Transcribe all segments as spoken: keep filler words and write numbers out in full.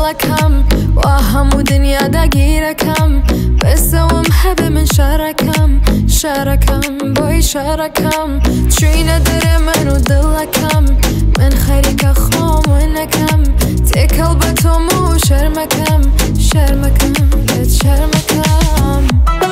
دلكم وهمو دنيا دقيركم بس ومحب من شاركم شاركم بوي شاركم تشوينا درمن ودلكم من خيرك خوم ونكم تكل بتومو شرمكم شرمكم بيت شرمكم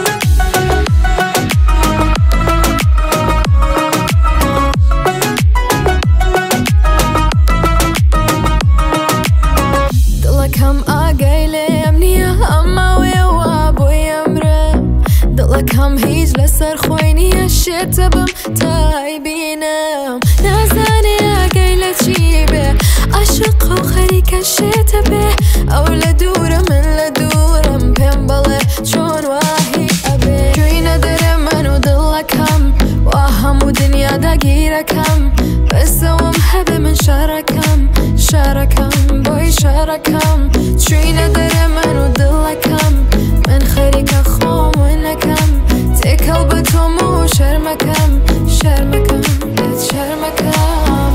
دلكم آقايلي أمنية أما ويواب ويمره دلكم هيج لسر خويني الشتا بم تايبينم نازاني آقايلة تشيبه عشق وخريك الشتا به أو لدورة من لدورة مبين بله شون واهي أبي شوينا درمن ودلكم وهم ودنيا دقيركم بس ومحب من شاركم شاركم بوي شاركم تشوينا درمن ودلكم من خيرك خوم ونكم تكل بتومو شرمكم شرمكم بيت شرمكم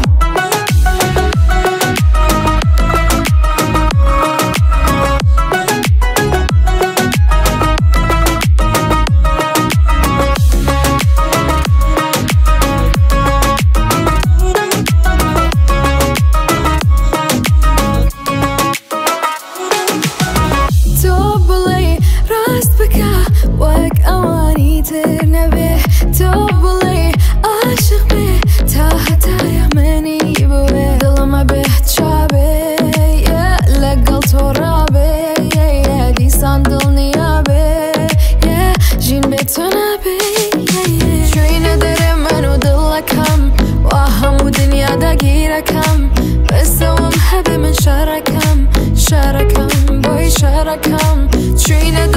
وك أواني ترنبه توبلي عاشق به تاه تاه مني بوه دل ما بهت شابه يا لقل ترابه يا دي صندل نيابه يا جين بتنابه شوي ندري من ودلكم وهم ودنيا دقيركم بس ومحب من شاركم شاركم بوي شاركم شوي ندري